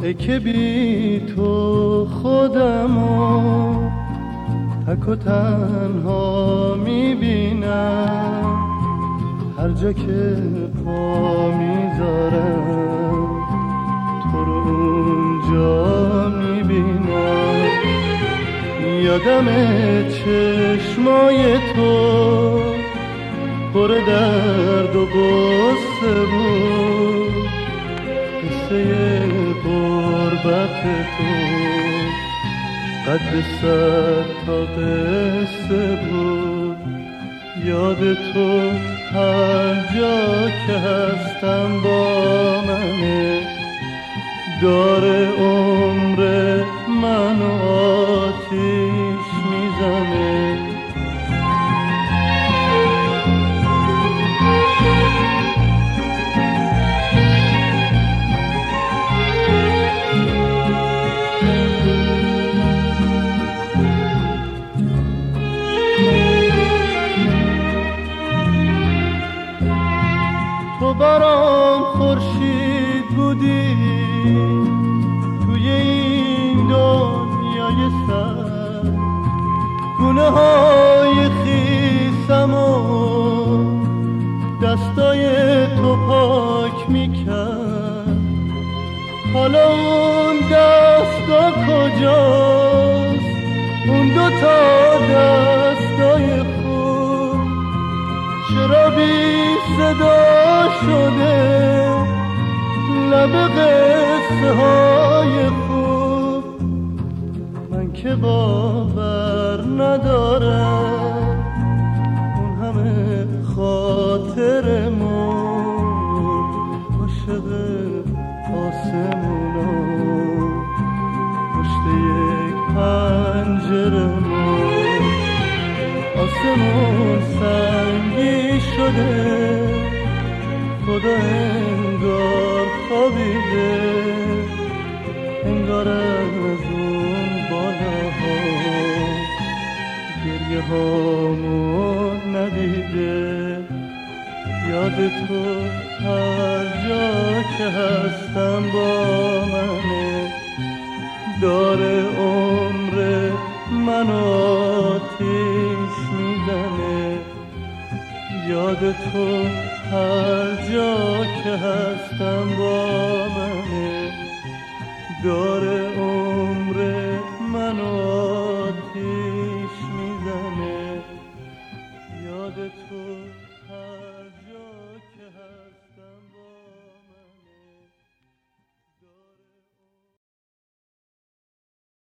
ای که بی تو خودمو تک و تنها میبینم، هر جا که پا میذارم تو رو اونجا میبینم. یادم چشمای تو پر درد و غصه بود، قصه غربت تو قد 100 تا قصه بود. یاد تو هر جا که هستم با منه، داره عمر منو آتیش میزنه. تو برام خورشید بودی توی این دنیای سر، گونه های خیسم و دستای تو پاک میکرد. حالا اون دستا کجاست، اون 2 تا دستای خوب چرا بی صدا شده لب قصه های خوب؟ من که باور ندارم اون همه خاطرمون عاشق آسمونا پشت یک پنجرمون. آسمون سنگی شده، خدا انگار خوابیده، انگار از اون بالاها گریه هامون ندیده. یاد تو هر جا که هستم با منه، داره عمر منو آتیش میزنه. یاد تو هر جا که هستم با منه، داره عمر